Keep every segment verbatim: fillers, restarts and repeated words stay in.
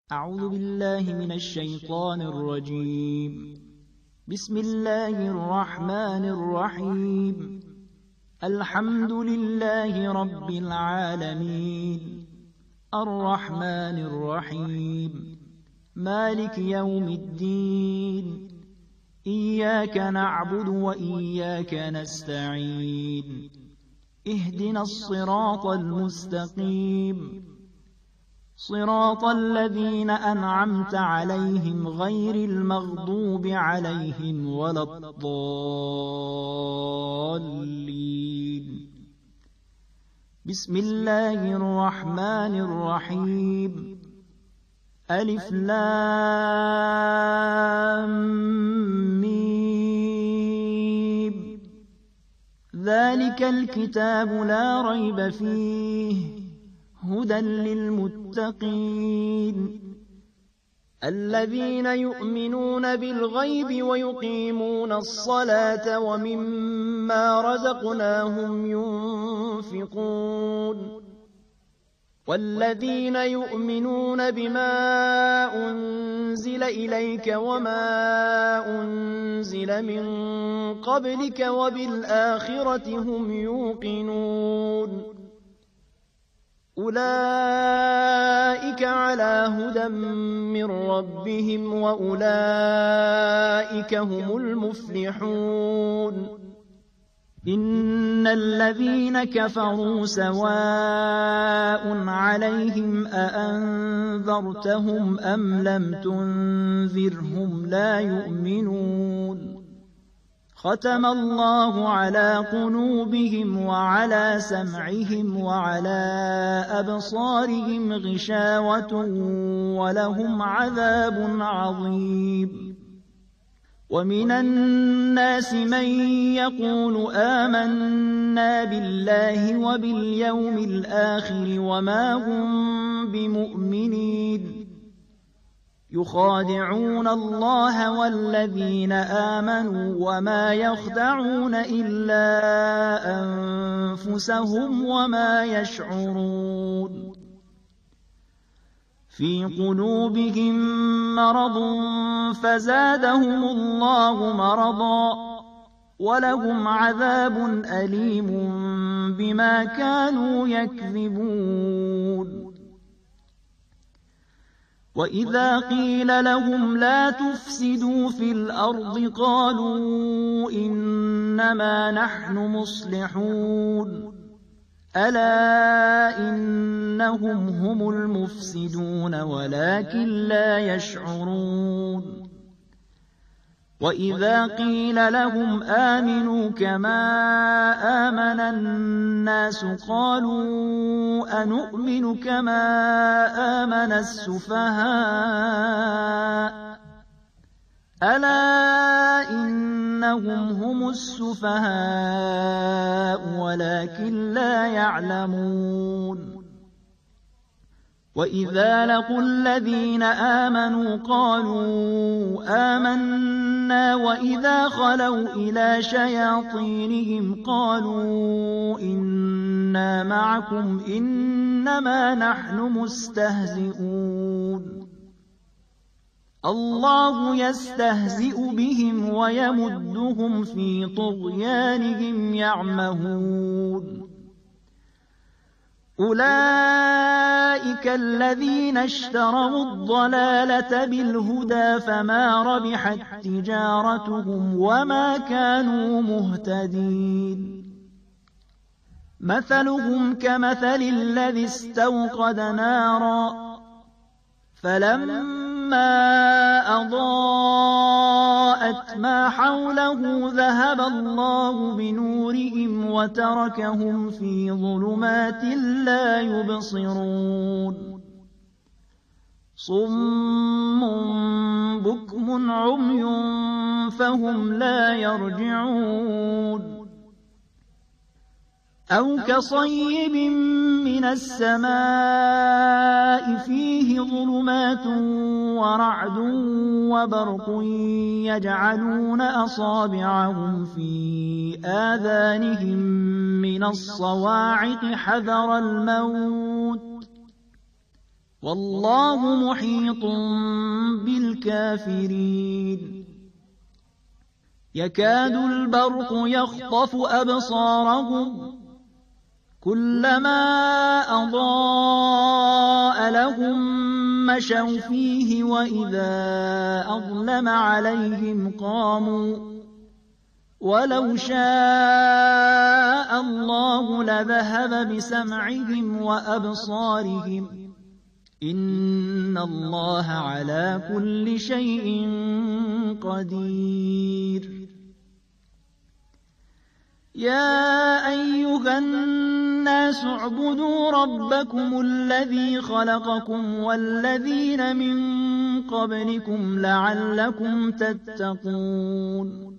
أعوذ بالله من الشيطان الرجيم. بسم الله الرحمن الرحيم. الحمد لله رب العالمين، الرحمن الرحيم، مالك يوم الدين، إياك نعبد وإياك نستعين، اهدنا الصراط المستقيم، صراط الذين أنعمت عليهم غير المغضوب عليهم ولا الضالين. بسم الله الرحمن الرحيم. ألف لام ميم. ذلك الكتاب لا ريب فيه هدى للمتقين الذين يؤمنون بالغيب ويقيمون الصلاة ومما رزقناهم ينفقون والذين يؤمنون بما أنزل إليك وما أنزل من قبلك وبالآخرة هم يوقنون أولئك على هدى من ربهم وأولئك هم المفلحون. إن الذين كفروا سواء عليهم أأنذرتهم أم لم تنذرهم لا يؤمنون. ختم الله على قلوبهم وعلى سمعهم وعلى أبصارهم غشاوة ولهم عذاب عظيم. ومن الناس من يقول آمنا بالله وباليوم الآخر وما هم بمؤمنين يخادعون الله والذين آمنوا وما يخدعون إلا أنفسهم وما يشعرون. في قلوبهم مرض فزادهم الله مرضا ولهم عذاب أليم بما كانوا يكذبون. وإذا قيل لهم لا تفسدوا في الأرض قالوا إنما نحن مصلحون ألا إنهم هم المفسدون ولكن لا يشعرون. وإذا قيل لهم آمنوا كما آمن الناس قالوا أنؤمن كما آمن السفهاء ألا إنهم هم السفهاء ولكن لا يعلمون. وإذا لقوا الذين آمنوا قالوا آمنا وإذا خلوا إلى شياطينهم قالوا إنا معكم إنما نحن مستهزئون. الله يستهزئ بهم ويمدهم في طغيانهم يعمهون. أولئك الذين اشتروا الضلالة بالهدى فما ربحت تجارتهم وما كانوا مهتدين. مثلهم كمثل الذي استوقد نارا فلما أضاءت ما حوله ذهب الله بنورهم وتركهم في ظلمات لا يبصرون. صم بكم عمي فهم لا يرجعون. أو كصيب من السماء فيه ظلمات ورعد وبرق يجعلون أصابعهم في آذانهم من الصواعق حذر الموت والله محيط بالكافرين يكاد البرق يخطف أبصارهم كلما أضاء لهم مشوا فيه وإذا أظلم عليهم قاموا ولو شاء الله لذهب بسمعهم وأبصارهم إن الله على كل شيء قدير يا أيها الناس اعبدوا ربكم الذي خلقكم والذين من قبلكم لعلكم تتقون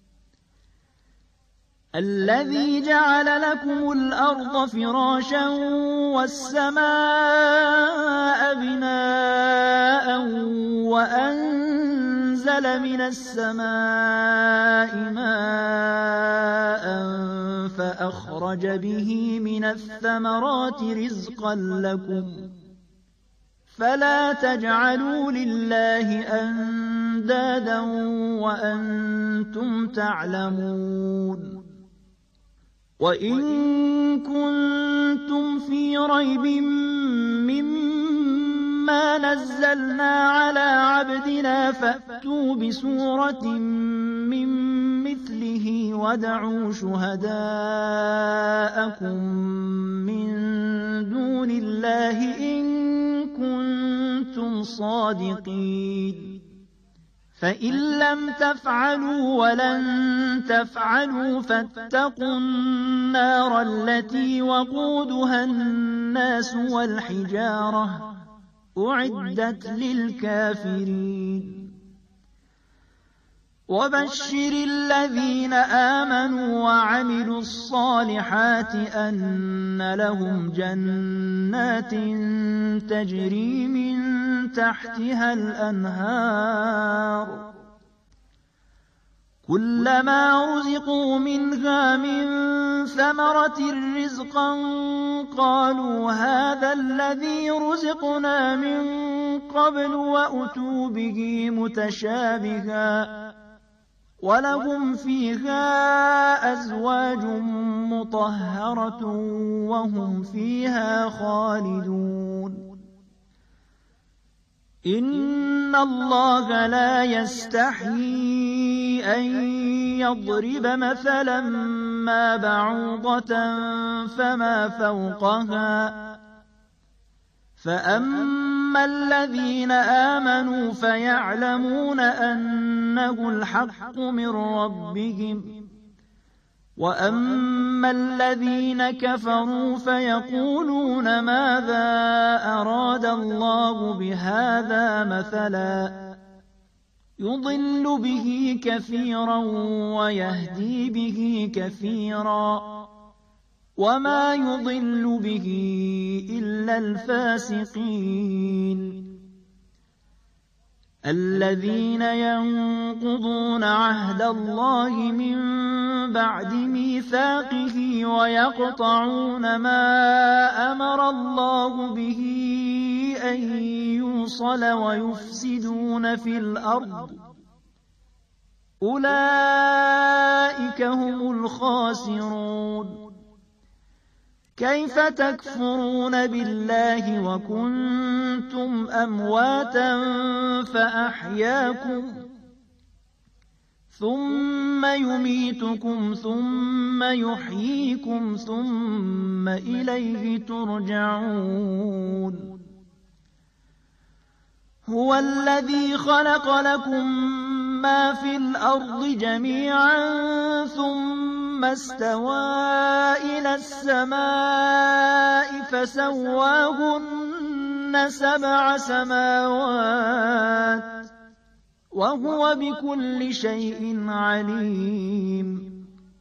الذي جعل لكم الأرض فراشا والسماء بناء وأنزل من السماء ماء فأخرج به من الثمرات رزقا لكم فلا تجعلوا لله أندادا وأنتم تعلمون وإن كنتم في ريب مما نزلنا على عبدنا فأتوا بسورة من مثله وادعوا شهداءكم من دون الله إن كنتم صادقين فإن لم تفعلوا ولن تفعلوا فاتقوا النار التي وقودها الناس والحجارة أعدت للكافرين وبشر الذين آمنوا وعملوا الصالحات أن لهم جنات تجري من تحتها الأنهار كلما رزقوا منها من ثمرة رزقا قالوا هذا الذي رزقنا من قبل وأتوا به متشابها ولهم فيها أزواج مطهرة وهم فيها خالدون إن الله لا يستحيي أن يضرب مثلا ما بعوضة فما فوقها فأما الذين آمنوا فيعلمون أنه الحق من ربهم وأما الذين كفروا فيقولون ماذا أراد الله بهذا مثلا يضل به كثيرا ويهدي به كثيرا وما يضل به إلا الفاسقين الذين ينقضون عهد الله من بعد ميثاقه ويقطعون ما أمر الله به أن يوصل ويفسدون في الأرض أولئك هم الخاسرون كيف تكفرون بالله وكنتم أمواتا فأحياكم ثم يميتكم ثم يحييكم ثم إليه ترجعون هو الذي خلق لكم ما في الأرض جميعا ثم استوى إلى السماء فسواهن سبع سماوات وهو بكل شيء عليم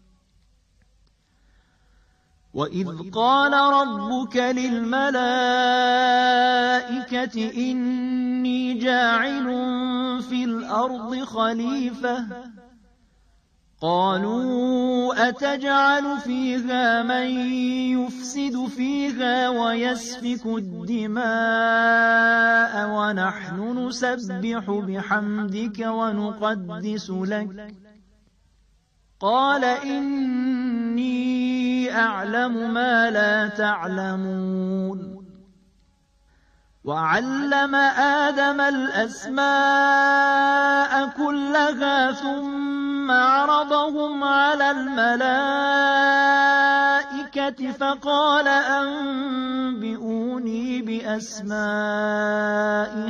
وإذ قال ربك للملائكة إني جاعل في الأرض خليفة قالوا أتجعل فيها من يفسد فيها ويسفك الدماء ونحن نسبح بحمدك ونقدس لك قال إني أعلم ما لا تعلمون وعلم آدم الأسماء كلها ثم عرضهم على الملائكة فقال أنبئوني بأسماء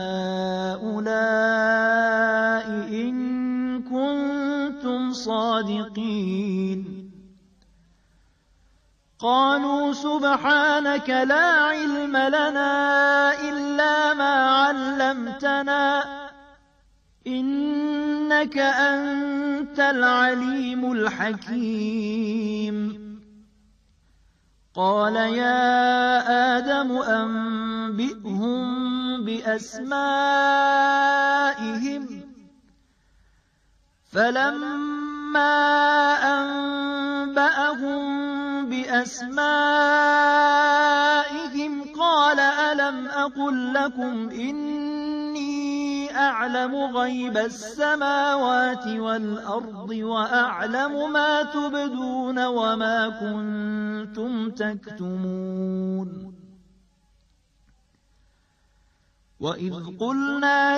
هؤلاء إن كنتم صادقين قالوا سبحانك لا علم لنا إلا ما علمتنا إنك أنت العليم الحكيم قال يا آدم أنبئهم بأسمائهم فلما أنبأهم بأسمائهم قال ألم أقل لكم إني أعلم غيب السماوات والأرض وأعلم ما تبدون وما كنتم تكتمون وإذ قلنا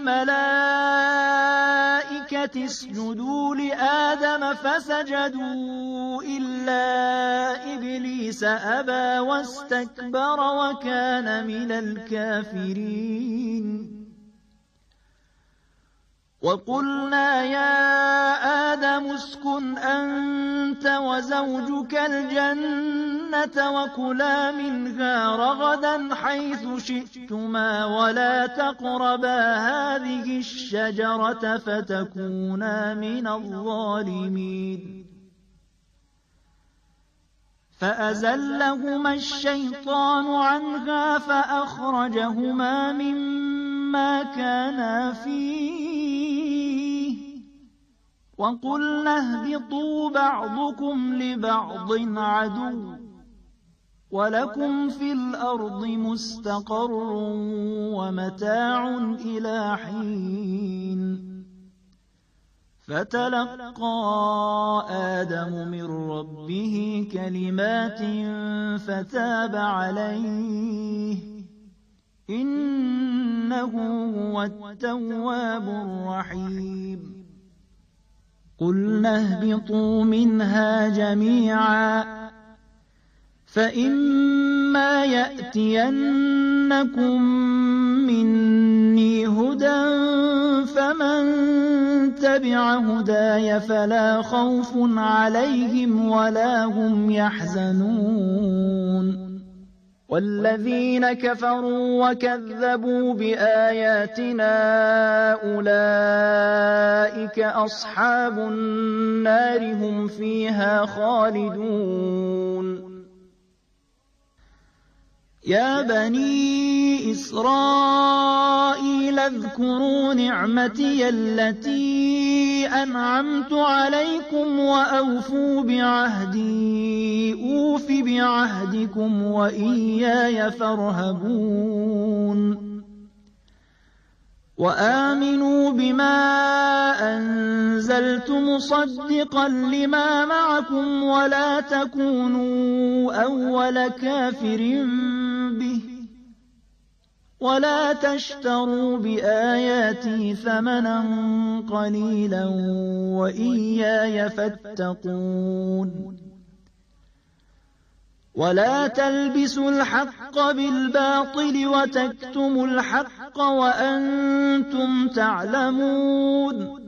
للملائكة اسجدوا لآدم فسجدوا إلا إبليس أبى واستكبر وكان من الكافرين وقلنا يا آدم اسكن أنت وزوجك الجنة وكلا منها رغدا حيث شئتما ولا تقربا هذه الشجرة فتكونا من الظالمين فأزلهما الشيطان عنها فأخرجهما مما كانا فيه وقلنا اهبطوا بعضكم لبعض عدو ولكم في الأرض مستقر ومتاع إلى حين فتلقى آدم من ربه كلمات فتاب عليه إنه هو التواب الرحيم قلنا اهبطوا منها جميعا فإما يأتينكم مني هدى فمن تبع هداي فلا خوف عليهم ولا هم يحزنون والذين كفروا وكذبوا بآياتنا أولئك أصحاب النار هم فيها خالدون يا بني إسرائيل اذكروا نعمتي التي أنعمت عليكم وأوفوا بعهدي أوف بعهدكم وإياي فارهبون وآمنوا بما أنزلت مصدقا لما معكم ولا تكونوا أول كافر به ولا تشتروا بآياتي ثمنا قليلا وإياي فاتقون ولا تلبسوا الحق بالباطل وتكتموا الحق وأنتم تعلمون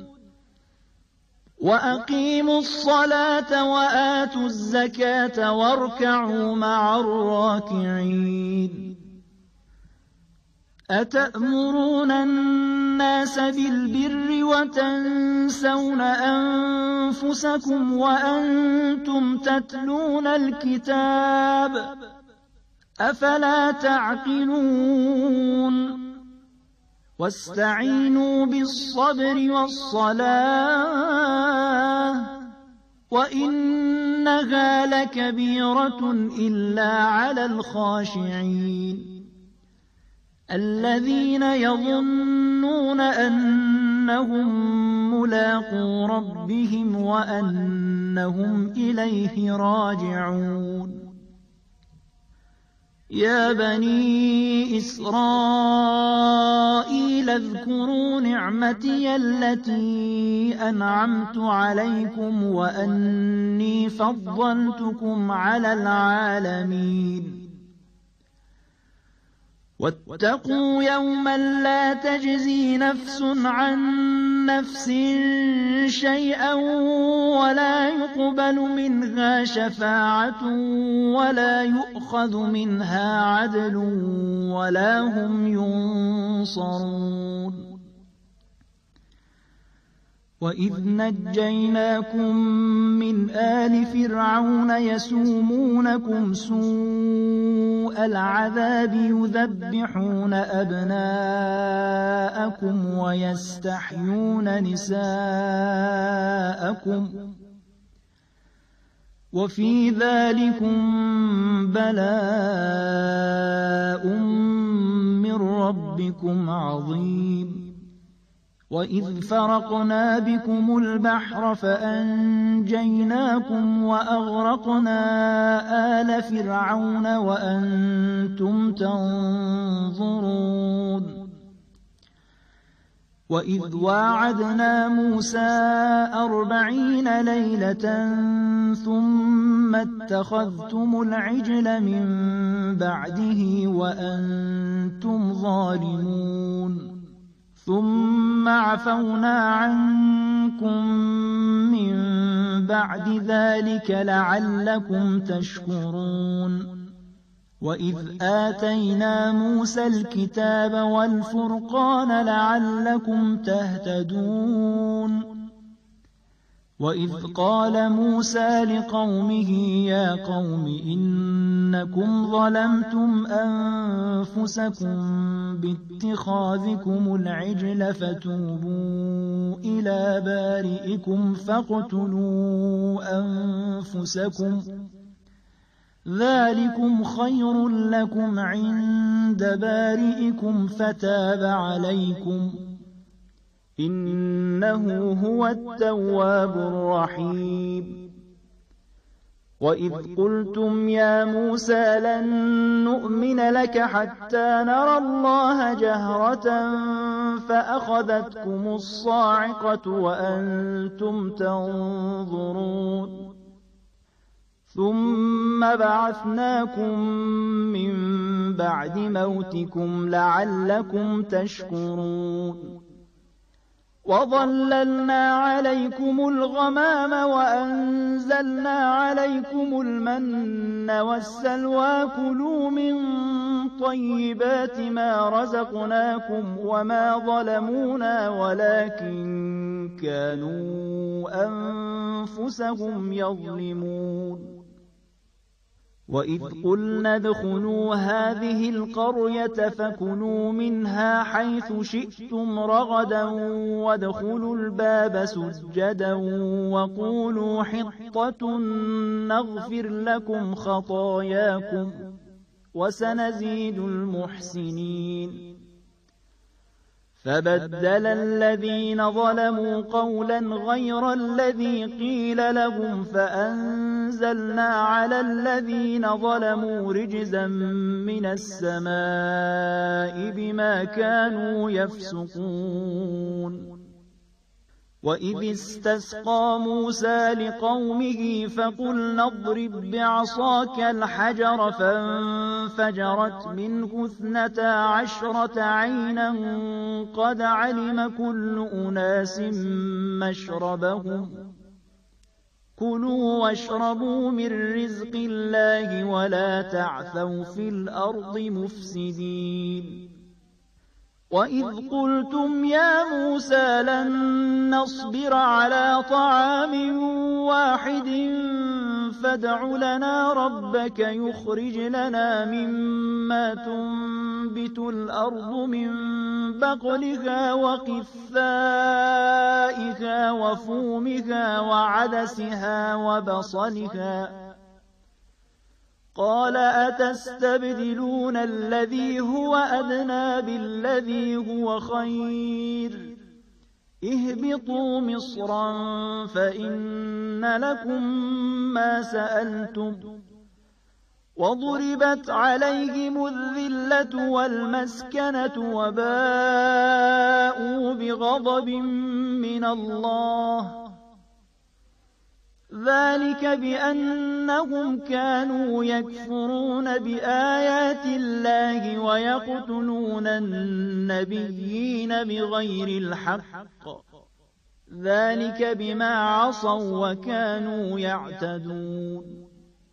وأقيموا الصلاة وآتوا الزكاة واركعوا مع الراكعين أتأمرون الناس بالبر وتنسون أنفسكم وأنتم تتلون الكتاب أفلا تعقلون واستعينوا بالصبر والصلاة وإنها لكبيرة إلا على الخاشعين الذين يظنون أنهم ملاقو ربهم وأنهم إليه راجعون يا بني إسرائيل اذكروا نعمتي التي أنعمت عليكم وأني فضلتكم على العالمين واتقوا يوما لا تجزي نفس عن نفس شيئا ولا يقبل منها شفاعة ولا يؤخذ منها عدل ولا هم ينصرون وإذ نجيناكم من آل فرعون يسومونكم سوء العذاب يذبحون أبناءكم ويستحيون نساءكم وفي ذلكم بلاء من ربكم عظيم وإذ فرقنا بكم البحر فأنجيناكم وأغرقنا آل فرعون وأنتم تنظرون وإذ واعدنا موسى أربعين ليلة ثم اتخذتم العجل من بعده وأنتم ظالمون ثم عفونا عنكم من بعد ذلك لعلكم تشكرون وإذ آتينا موسى الكتاب والفرقان لعلكم تهتدون وإذ قال موسى لقومه يا قوم إنكم ظلمتم أنفسكم باتخاذكم العجل فتوبوا إلى بارئكم فاقتلوا أنفسكم ذلكم خير لكم عند بارئكم فتاب عليكم إنه هو التواب الرحيم وإذ قلتم يا موسى لن نؤمن لك حتى نرى الله جهرة فأخذتكم الصاعقة وأنتم تنظرون ثم بعثناكم من بعد موتكم لعلكم تشكرون وظللنا عليكم الغمام وأنزلنا عليكم المن والسلوى كلوا من طيبات ما رزقناكم وما ظلمونا ولكن كانوا أنفسهم يظلمون وإذ قلنا ادخلوا هذه القرية فكلوا منها حيث شئتم رغدا وادخلوا الباب سجدا وقولوا حطة نغفر لكم خطاياكم وسنزيد المحسنين فبدل الذين ظلموا قولا غير الذي قيل لهم فأنزلنا على الذين ظلموا رجزا من السماء بما كانوا يفسقون وإذ استسقى موسى لقومه فقلنا اضرب بعصاك الحجر فانفجرت منه اثنتا عشرة عينا قد علم كل أناس مشربهم كلوا واشربوا من رزق الله ولا تعثوا في الأرض مفسدين وإذ قلتم يا موسى لن نصبر على طعام واحد فادع لنا ربك يخرج لنا مما تنبت الأرض من بقلها وقثائها وفومها وعدسها وبصلها قال أتستبدلون الذي هو أدنى بالذي هو خير اهبطوا مصرا فإن لكم ما سألتم وضربت عليهم الذلة والمسكنة وباءوا بغضب من الله ذلك بأنهم كانوا يكفرون بآيات الله ويقتلون النبيين بغير الحق ذلك بما عصوا وكانوا يعتدون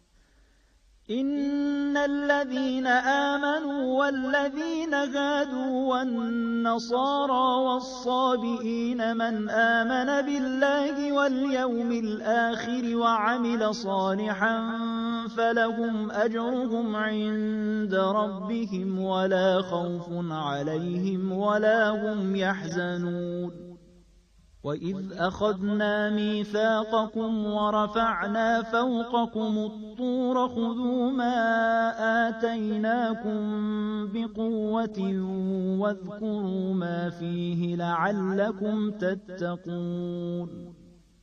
إن الذين آمنوا والذين هادوا والنصارى والصابئين من آمن بالله واليوم الآخر وعمل صالحا فلهم أجرهم عند ربهم ولا خوف عليهم ولا هم يحزنون وإذ أخذنا ميثاقكم ورفعنا فوقكم الطور خذوا ما آتيناكم بقوة واذكروا ما فيه لعلكم تتقون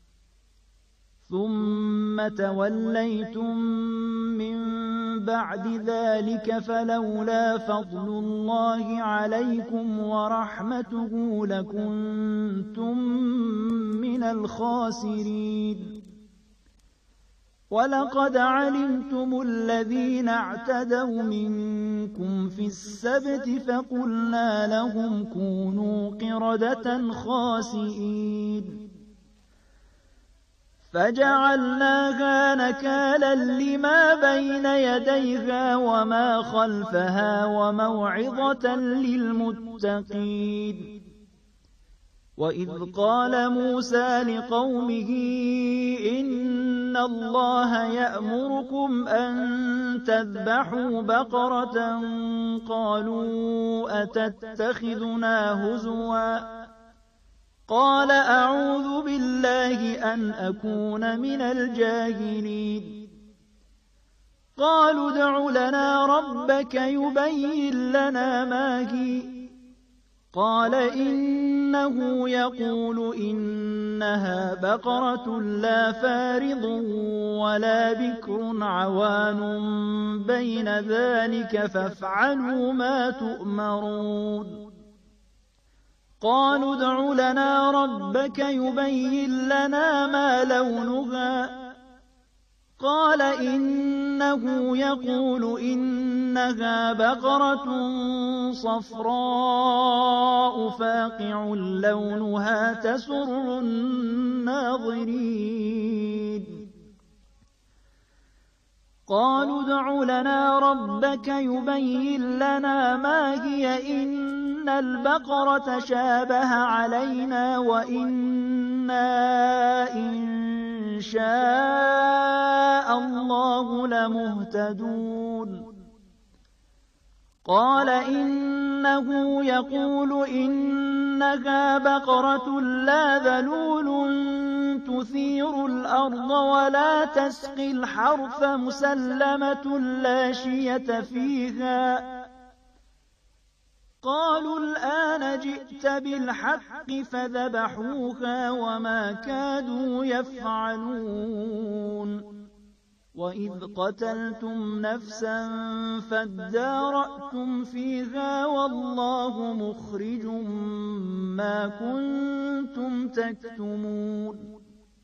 ثم توليتم من بعد ذلك فلولا فضل الله عليكم ورحمته لكنتم من الخاسرين ولقد علمتم الذين اعتدوا منكم في السبت فقلنا لهم كونوا قردة خاسئين فجعلناها نكالا لما بين يديها وما خلفها وموعظة للمتقين وإذ قال موسى لقومه إن الله يأمركم أن تذبحوا بقرة قالوا أتتخذنا هزوا قال أعوذ بالله أن أكون من الجاهلين قالوا ادع لنا ربك يبين لنا ما هي قال إنه يقول إنها بقرة لا فارض ولا بكر عوان بين ذلك فافعلوا ما تؤمرون قالوا ادع لنا ربك يبين لنا ما لونها قال إنه يقول إنها بقرة صفراء فاقع لونها تسر الناظرين قالوا ادع لنا ربك يبين لنا ما هي إن البقرة شابه علينا وإنا إن شاء الله لمهتدون قال إنه يقول إنها بقرة لا ذلول تثير الأرض ولا تسقي الحرث مسلمة لا شية فيها قالوا الآن جئت بالحق فذبحوها وما كادوا يفعلون وإذ قتلتم نفسا فادارأتم فيها والله مخرج ما كنتم تكتمون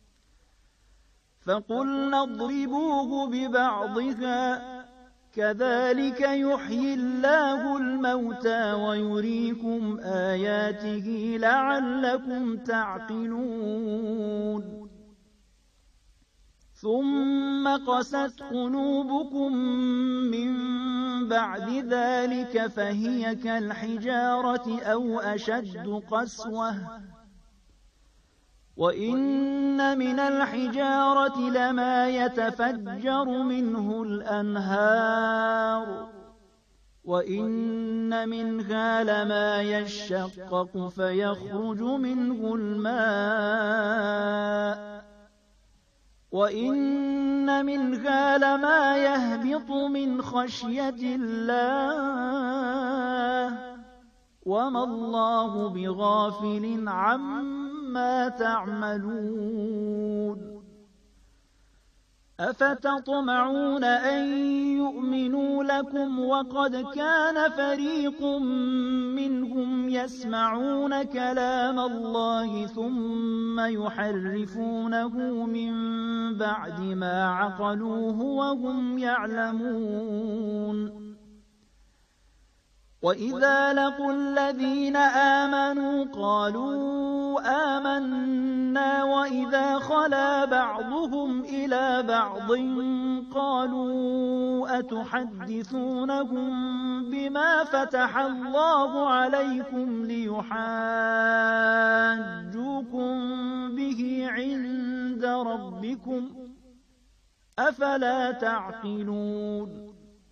فقلنا اضربوه ببعضها كذلك يحيي الله الموتى ويريكم آياته لعلكم تعقلون ثم قست قلوبكم من بعد ذلك فهي كالحجارة أو أشد قسوة وإن من الحجارة لما يتفجر منه الأنهار وإن منها لما يشقق فيخرج منه الماء وإن منها لما يهبط من خشية الله وما الله بغافل عما تعملون أفتطمعون أن يؤمنوا لكم وقد كان فريق منهم يسمعون كلام الله ثم يحرفونه من بعد ما عقلوه وهم يعلمون وإذا لقوا الذين آمنوا قالوا آمنا وإذا خلا بعضهم إلى بعض قالوا أتحدثونهم بما فتح الله عليكم ليحاجوكم به عند ربكم أفلا تعقلون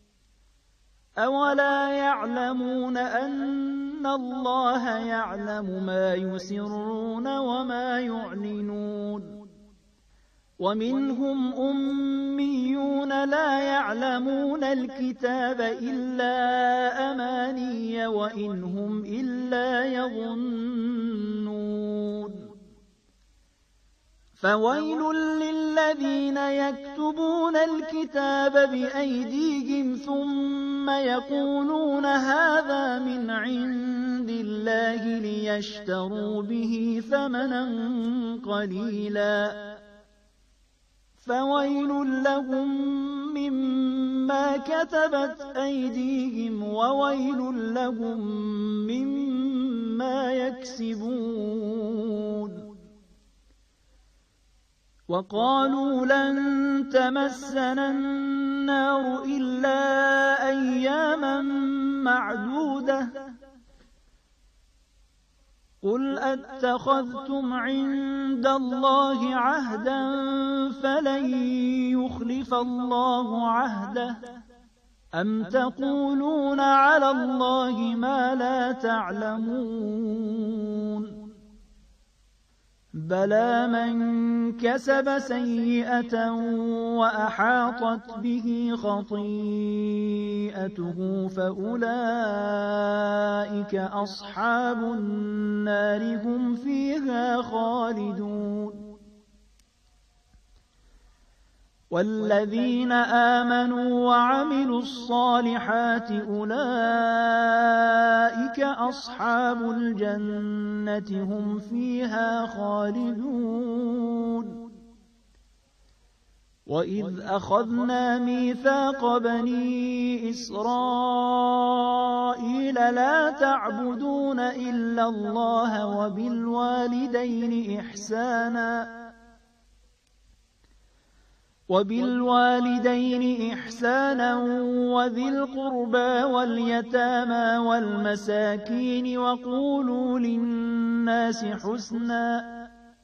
أولا يعلمون أن الله يعلم ما يسرون وما يعلنون ومنهم أميون لا يعلمون الكتاب إلا أماني وإن هم إلا يظنون فويل للذين يكتبون الكتاب بأيديهم ثم يقولون هذا من عند الله ليشتروا به ثمنا قليلا فويل لهم مما كتبت أيديهم وويل لهم مما يكسبون وقالوا لن تمسنا النار إلا أياما معدودة قل أتخذتم عند الله عهدا فلن يخلف الله عهده أم تقولون على الله ما لا تعلمون بلى من كسب سيئة وأحاطت به خطيئته فأولئك أصحاب النار هم فيها خالدون والذين آمنوا وعملوا الصالحات أولئك أصحاب الجنة هم فيها خالدون وإذ أخذنا ميثاق بني إسرائيل لا تعبدون إلا الله وبالوالدين إحسانا وبالوالدين إحسانا وذي القربى واليتامى والمساكين وقولوا للناس حسنا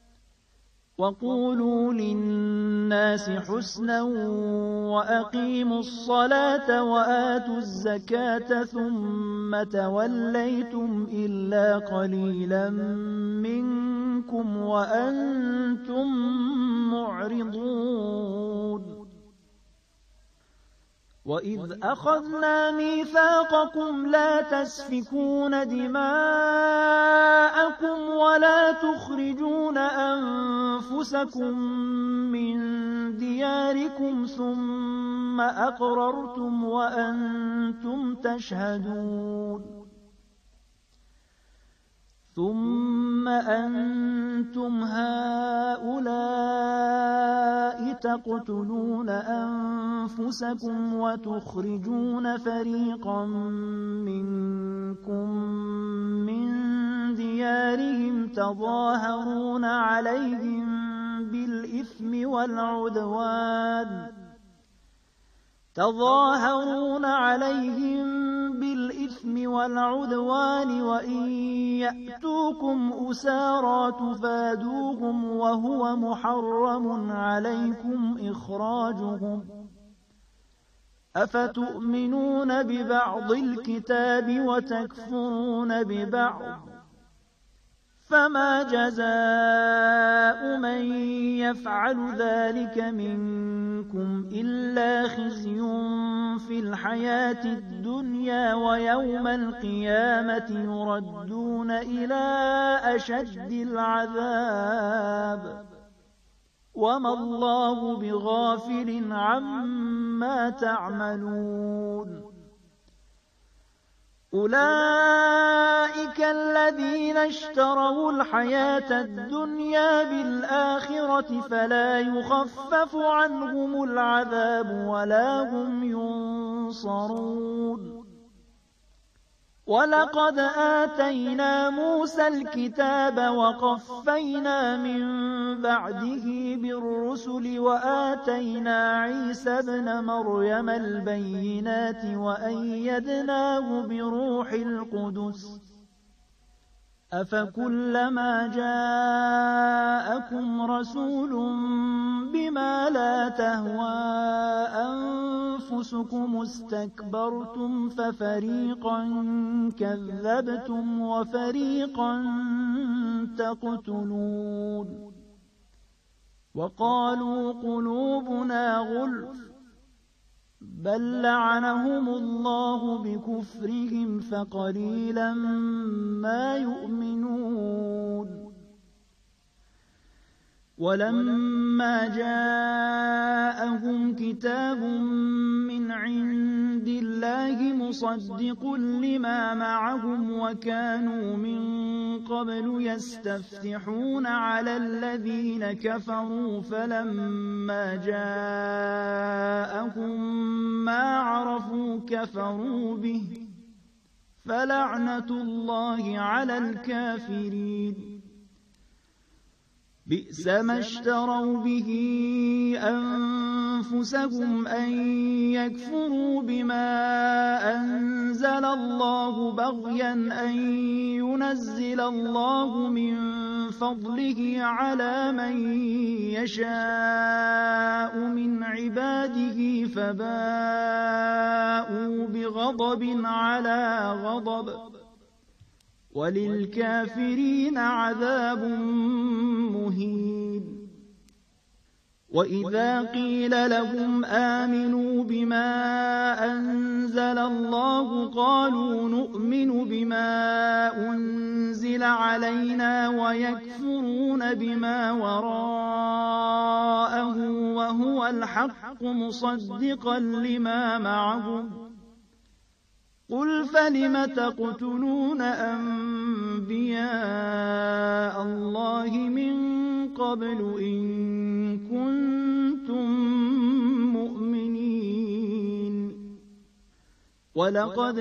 وقولوا للناس حسنا وأقيموا الصلاة وآتوا الزكاة ثم توليتم إلا قليلا منكم وأنتم معرضون وإذ أخذنا ميثاقكم لا تسفكون دماءكم ولا تخرجون أنفسكم من دياركم ثم أقررتم وأنتم تشهدون ثم أنتم هؤلاء تقتلون أنفسكم وتخرجون فريقا منكم من ديارهم تظاهرون عليهم بالإثم والعدوان تظاهرون عليهم بالإثم والعدوان وإن يأتوكم أسارى تفادوهم وهو محرم عليكم إخراجهم أفتؤمنون ببعض الكتاب وتكفرون ببعض فما جزاء من يفعل ذلك منكم إلا خزي في الحياة الدنيا ويوم القيامة يردون إلى أشد العذاب وما الله بغافل عما تعملون أولئك الذين اشتروا الحياة الدنيا بالآخرة فلا يخفف عنهم العذاب ولا هم ينصرون ولقد آتينا موسى الكتاب وقفينا من بعده بالرسل وآتينا عيسى ابن مريم البينات وأيدناه بروح القدس أفكلما جاءكم رسول بما لا تهوى أنفسكم استكبرتم ففريقا كذبتم وفريقا تقتلون وقالوا قلوبنا غلف بل لعنهم الله بكفرهم فقليلا ما يؤمنون ولما جاءهم كتاب من عند الله مصدق لما معهم وكانوا من قبل يستفتحون على الذين كفروا فلما جاءهم ما عرفوا كفروا به فلعنة الله على الكافرين بئس ما اشتروا به أنفسهم أن يكفروا بما أنزل الله بغيا أن ينزل الله من فضله على من يشاء من عباده فباءوا بغضب على غضب وللكافرين عذاب مهين وإذا قيل لهم آمنوا بما أنزل الله قالوا نؤمن بما أنزل علينا ويكفرون بما وراءه وهو الحق مصدقا لما معهم قل فلم تقتلون أنبياء الله من قبل إن كنتم مؤمنين ولقد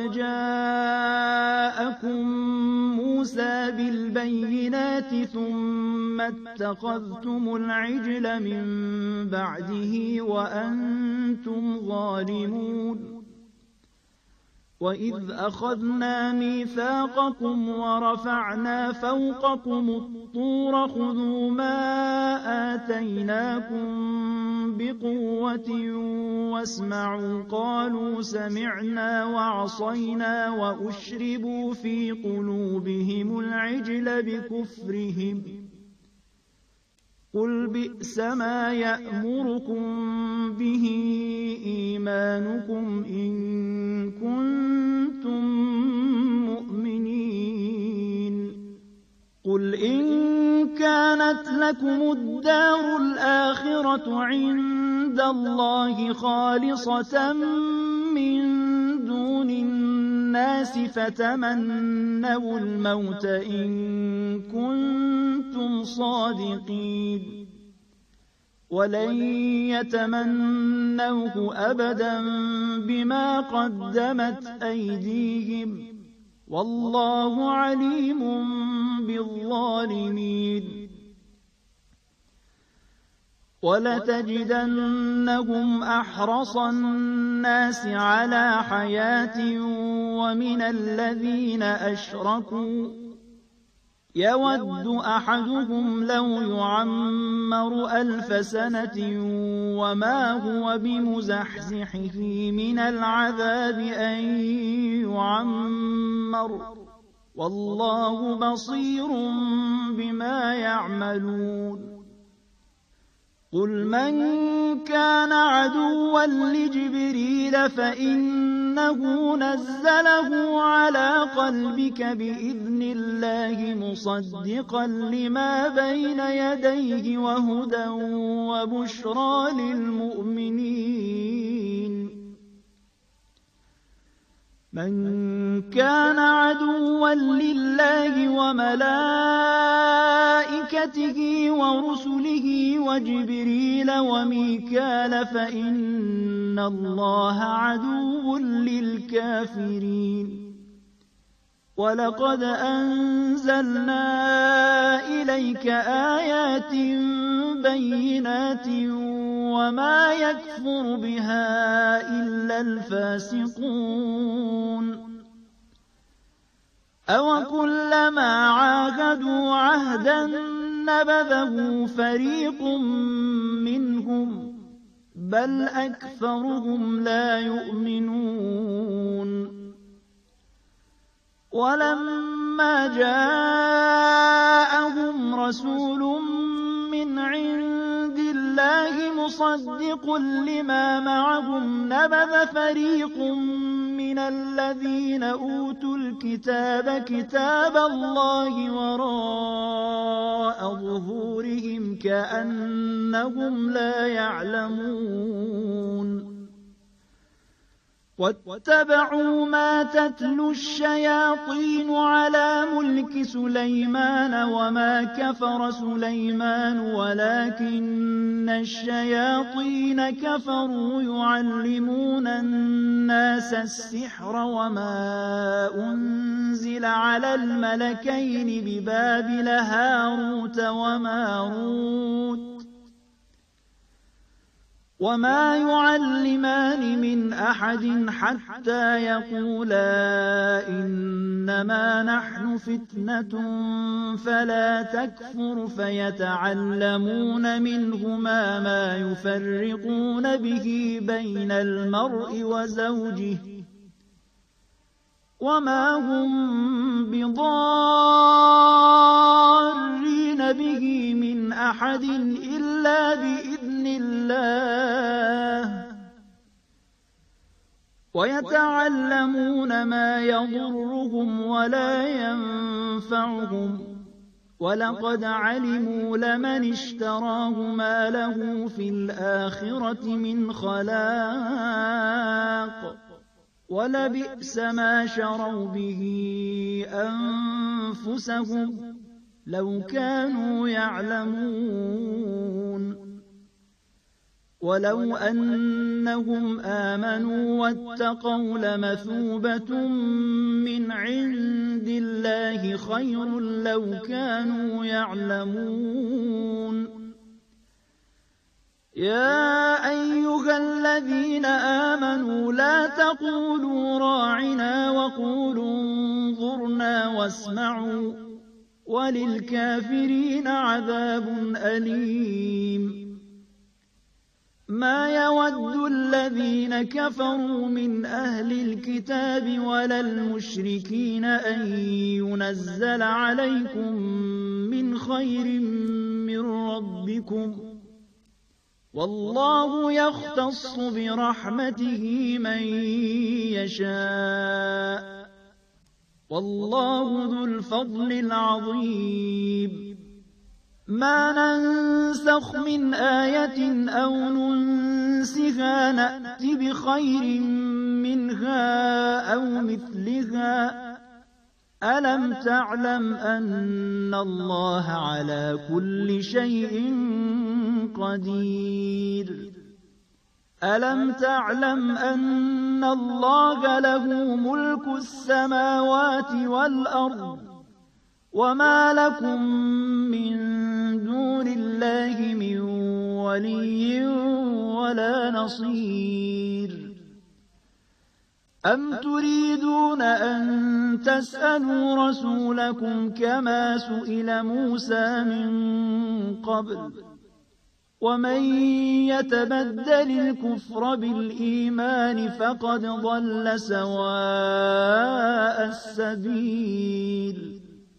جاءكم موسى بالبينات ثم اتخذتم العجل من بعده وأنتم ظالمون وإذ أخذنا ميثاقكم ورفعنا فوقكم الطور خذوا ما آتيناكم بقوة واسمعوا قالوا سمعنا وعصينا وأشربوا في قلوبهم العجل بكفرهم قل بئس ما يأمركم به إيمانكم إن كنتم مؤمنين قل إن كانت لكم الدار الآخرة عند الله خالصة من دون الناس فتمنوا الموت إن كنتم صادقين ولن يتمنوه أبدا بما قدمت أيديهم والله عليم بالظالمين ولتجدنهم أحرص الناس على حياة ومن الذين أشركوا يود أحدهم لو يعمر ألف سنة وما هو بمزحزحه من العذاب أن يعمر والله بصير بما يعملون قل من كان عدوا لجبريل فإنه نزله على قلبك بإذن الله مصدقا لما بين يديه وهدى وبشرى للمؤمنين من كان عدوا لله وملائكته ورسله وجبريل وميكال فإن الله عدو للكافرين ولقد أنزلنا إليك آيات بينات وما يكفر بها إلا الفاسقون أوكلما عاهدوا عهدا نبذه فريق منهم بل أكثرهم لا يؤمنون ولما جاءهم رسول من عند الله مصدق لما معهم نبذ فريق من الذين أوتوا الكتاب كتاب الله وراء ظهورهم كأنهم لا يعلمون واتبعوا ما تتلو الشياطين على ملك سليمان وما كفر سليمان ولكن الشياطين كفروا يعلمون الناس السحر وما أنزل على الملكين ببابل هاروت وماروت وما يعلمان من أحد حتى يقولا إنما نحن فتنة فلا تكفر فيتعلمون منهما ما يفرقون به بين المرء وزوجه وما هم بضارين به من أحد إلا بإذن الله ويتعلمون ما يضرهم ولا ينفعهم ولقد علموا لمن اشتراه ما له في الآخرة من خلاق ولبئس ما شروا به أنفسهم لو كانوا يعلمون ولو أنهم آمنوا واتقوا لمثوبة من عند الله خير لو كانوا يعلمون يا أيها الذين آمنوا لا تقولوا راعنا وقولوا انظرنا واسمعوا وللكافرين عذاب أليم ما يود الذين كفروا من أهل الكتاب ولا المشركين أن ينزل عليكم من خير من ربكم والله يختص برحمته من يشاء والله ذو الفضل العظيم ما ننسخ من آية أو ننسها نأت بخير منها أو مثلها ألم تعلم أن الله على كل شيء قدير ألم تعلم أن الله له ملك السماوات والأرض وما لكم من دون الله من ولي ولا نصير أم تريدون أن تسألوا رسولكم كما سئل موسى من قبل ومن يتبدل الكفر بالإيمان فقد ضل سواء السبيل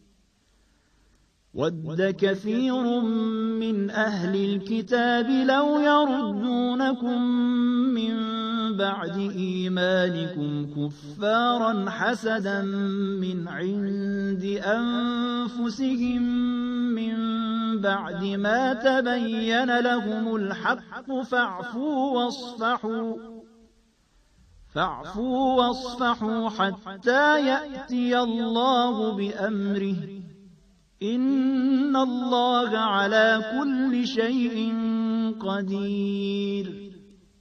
ود كثير من أهل الكتاب لو يردونكم من بعد إيمانكم كفارا حسدا من عند أنفسهم من بعد ما تبين لهم الحق فاعفوا واصفحوا فاعفوا واصفحوا حتى يأتي الله بأمره إن الله على كل شيء قدير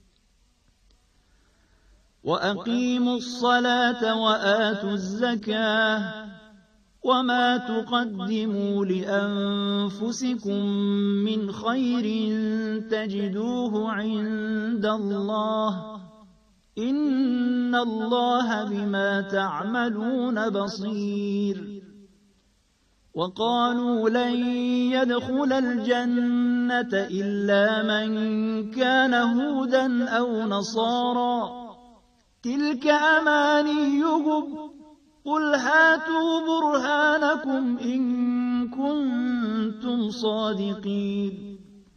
وأقيموا الصلاة وآتوا الزكاة وما تقدموا لأنفسكم من خير تجدوه عند الله إن الله بما تعملون بصير وقالوا لن يدخل الجنة إلا من كان هودا أو نصارى تلك أمانيهم قل هاتوا برهانكم إن كنتم صادقين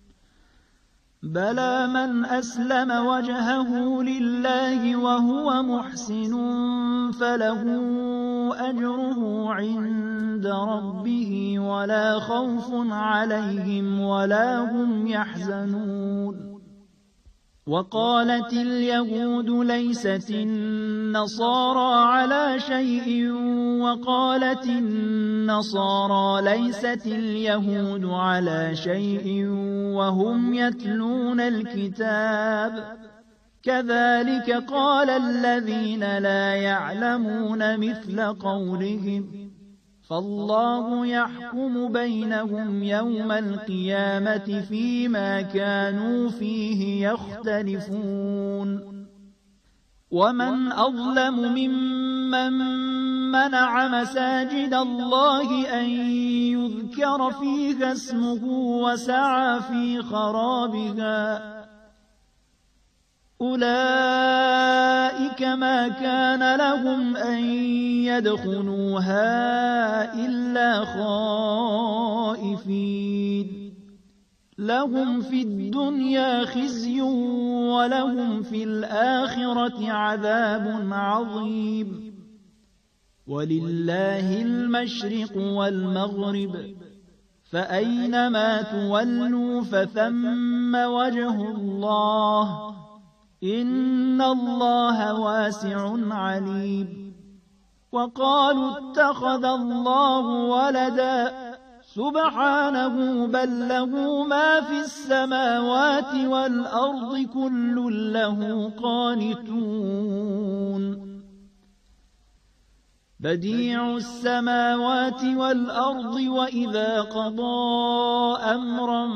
بلى من أسلم وجهه لله وهو محسن فله أجره عند ربه ولا خوف عليهم ولا هم يحزنون وقالت اليهود ليست النصارى على شيء وقالت النصارى ليست اليهود على شيء وهم يتلون الكتاب كذلك قال الذين لا يعلمون مثل قولهم فالله يحكم بينهم يوم القيامة فيما كانوا فيه يختلفون ومن أظلم ممن منع مساجد الله أن يذكر فيها اسمه وسعى في خرابها أولئك ما كان لهم أن يدخلوها إلا خائفين لهم في الدنيا خزي ولهم في الآخرة عذاب عظيم ولله المشرق والمغرب فأينما تولوا فثم وجه الله إن الله واسع عليم وقالوا اتخذ الله ولدا سبحانه بل له ما في السماوات والأرض كل له قانتون بديع السماوات والأرض وإذا قضى أمرا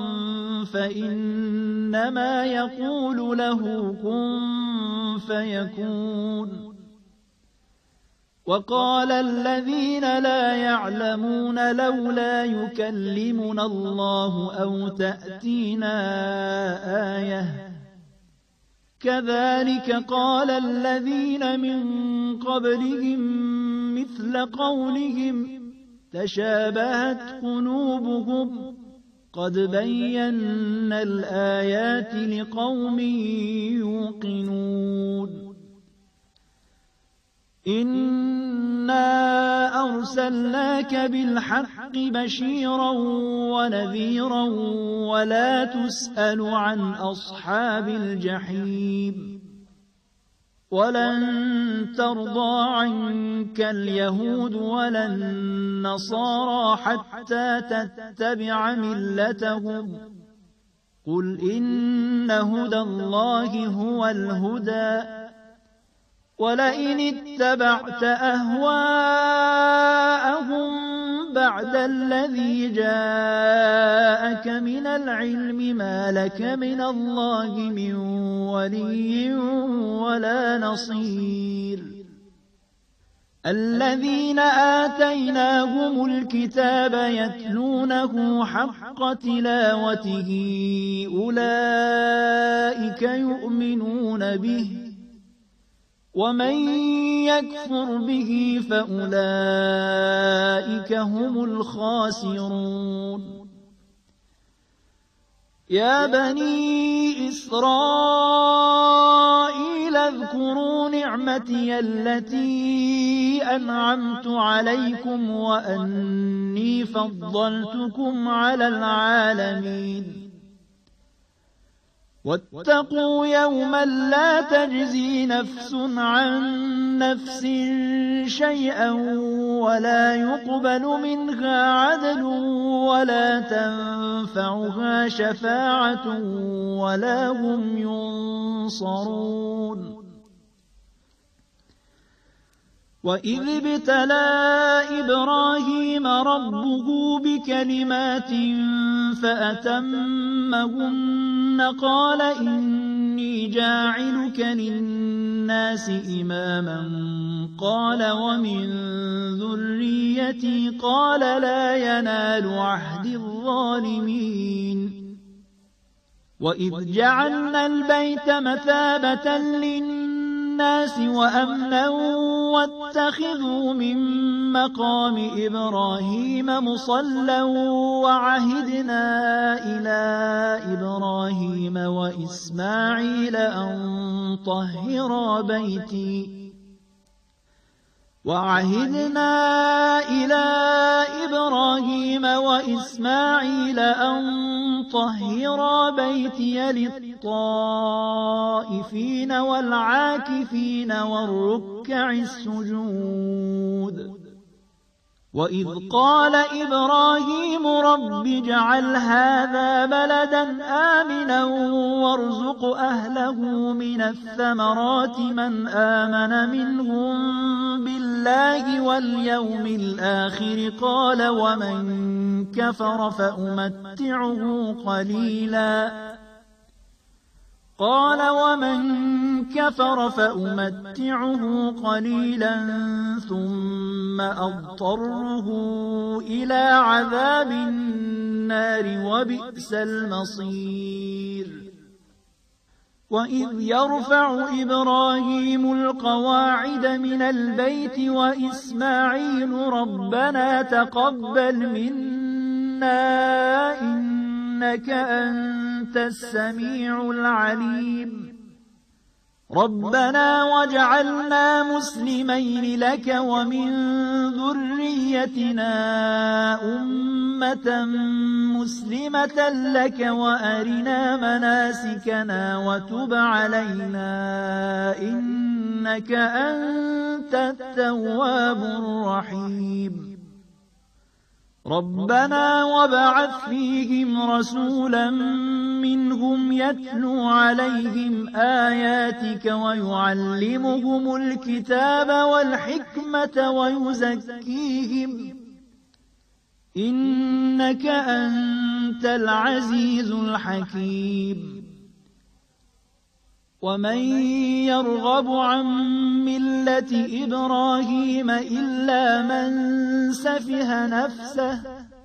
فإنما يقول له كن فيكون وقال الذين لا يعلمون لولا يكلمنا الله أو تأتينا آية كذلك قال الذين من قبلهم مثل قولهم تشابهت قلوبهم قد بينا الآيات لقوم يوقنون إنا أرسلناك بالحق بشيرا ونذيرا ولا تسأل عن أصحاب الجحيم ولن ترضى عنك اليهود ولا النصارى حتى تتبع ملتهم قل إن هدى الله هو الهدى ولئن اتبعت أهواءهم بعد الذي جاءك من العلم ما لك من الله من ولي ولا نصير الذين آتيناهم الكتاب يتلونه حق تلاوته أولئك يؤمنون به ومن يكفر به فأولئك هم الخاسرون يا بني إسرائيل اذكروا نعمتي التي أنعمت عليكم وأني فضلتكم على العالمين واتقوا يوما لا تجزي نفس عن نفس شيئا ولا يقبل منها عدل ولا تنفعها شفاعة ولا هم ينصرون وإذ ابتلى إبراهيم ربه بكلمات فأتمهن قال إني جاعلك للناس إماما قال ومن ذريتي قال لا ينال عهد الظالمين وإذ جعلنا البيت مثابة للناس وأمنا واتخذوا من مقام إبراهيم مصلى وعهدنا إلى إبراهيم وإسماعيل أن طهرا بيتي وعهدنا إلى إبراهيم وإسماعيل أن طهرا بيتي للطائفين والعاكفين والركع السجود وإذ قال إبراهيم رب اجعل هذا بلدا آمنا وارزق أهله من الثمرات من آمن منهم بالله واليوم الآخر قال ومن كفر فأمتعه قليلا قال ومن كفر فأمتعه قليلا ثم أضطره إلى عذاب النار وبئس المصير وإذ يرفع إبراهيم القواعد من البيت وإسماعيل ربنا تقبل منا إنك أنت السميع العليم ربنا واجعلنا مسلمين لك ومن ذريتنا أمة مسلمة لك وأرنا مناسكنا وتب علينا إنك أنت التواب الرحيم ربنا وابعث فيهم رسولا منهم يتلو عليهم آياتك ويعلمهم الكتاب والحكمة ويزكيهم إنك أنت العزيز الحكيم ومن يرغب عن ملة إبراهيم إلا من سفه نفسه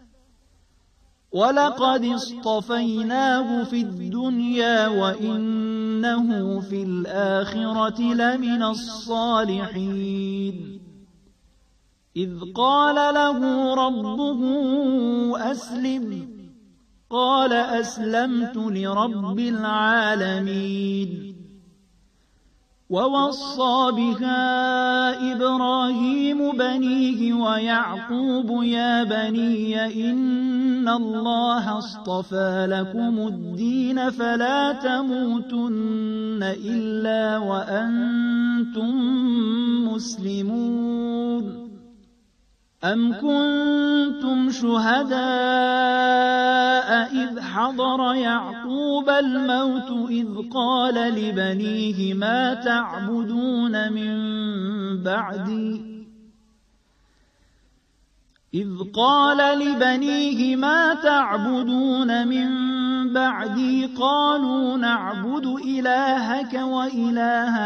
ولقد اصطفيناه في الدنيا وإنه في الآخرة لمن الصالحين إذ قال له ربه أسلم قال أسلمت لرب العالمين ووصى بها إبراهيم بنيه ويعقوب يا بني إن الله اصطفى لكم الدين فلا تموتن إلا وأنتم مسلمون أم كنتم شهداء إذ حضر يعقوب الموت إذ قال لبنيه ما تعبدون من بعدي إذ قال لبنيه ما تعبدون من بعدي قالوا نعبد إلهك وإله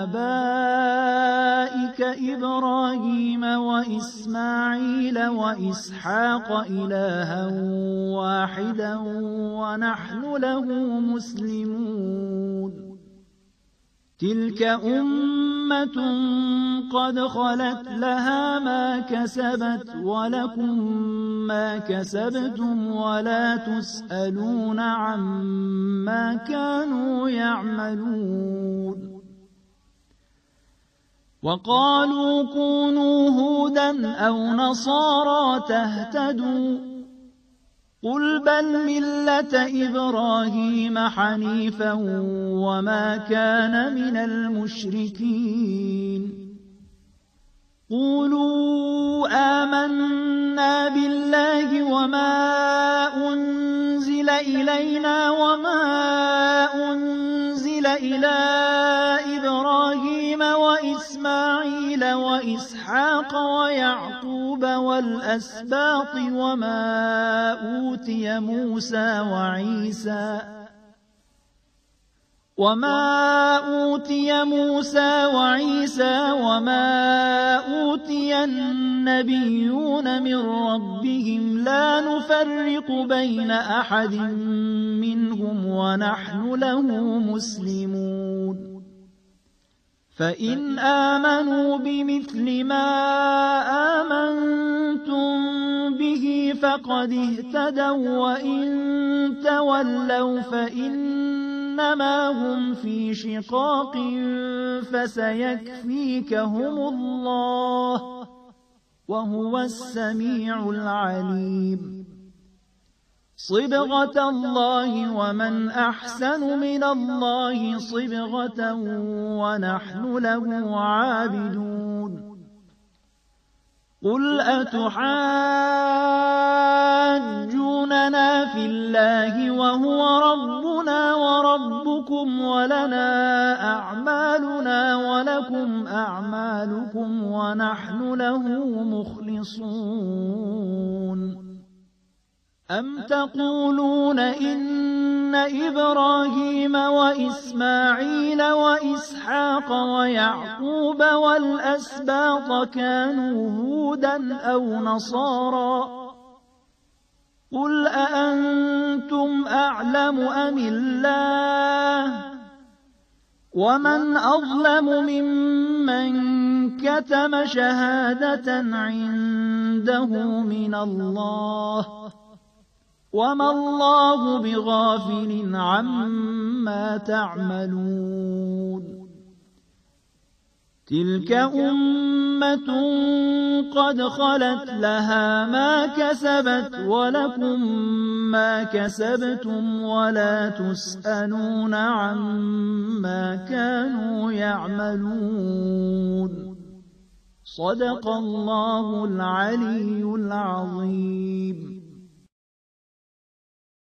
آبائك إبراهيم وإسماعيل وإسحاق إلها واحدا ونحن له مسلمون تلك أمة قد خلت لها ما كسبت ولكم ما كسبتم ولا تسألون عما كانوا يعملون وقالوا كونوا هودا أو نصارى تهتدوا قل بل ملة إبراهيم حنيفا وما كان من المشركين قولوا آمنا بالله وما أنزل إلينا وما أنزل إلى إبراهيم وإسماعيل وإسحاق ويعقوب والأسباط وما أوتي موسى وعيسى وما أوتي موسى وعيسى وما أوتي النبيون من ربهم لا نفرق بين أحد منهم ونحن له مسلمون فإن آمنوا بمثل ما آمنتم به فقد اهتدوا وإن تولوا فإنما هم في شقاق فسيكفيكهم الله وهو السميع العليم صبغة الله ومن أحسن من الله صبغة ونحن له عابدون قل أتحاجوننا في الله وهو ربنا وربكم ولنا أعمالنا ولكم أعمالكم ونحن له مخلصون أم تقولون إن إبراهيم وإسماعيل وإسحاق ويعقوب والأسباط كانوا هودا أو نصارى قل أأنتم أعلم أم الله ومن أظلم ممن كتم شهادة عنده من الله وما الله بغافل عما تعملون تلك أمة قد خلت لها ما كسبت ولكم ما كسبتم ولا تسألون عما كانوا يعملون صدق الله العلي العظيم.